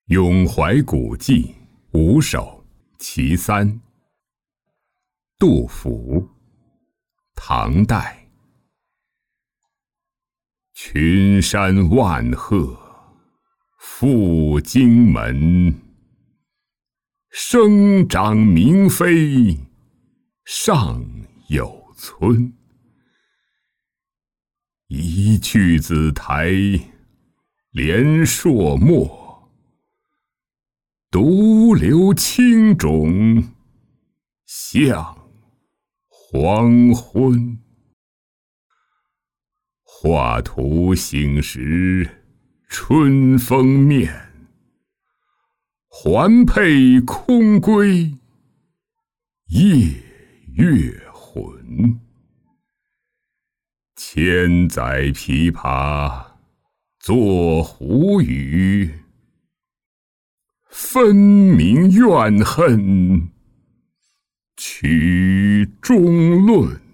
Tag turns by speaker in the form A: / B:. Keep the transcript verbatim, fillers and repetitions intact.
A: 咏怀古迹五首其三。杜甫，唐代。群山万壑赴荆门，生长明妃尚有村。一去紫台连朔漠，独留青冢向黄昏。画图醒时春风面，环佩空归夜月魂。千载琵琶作胡语，分明怨恨曲中论。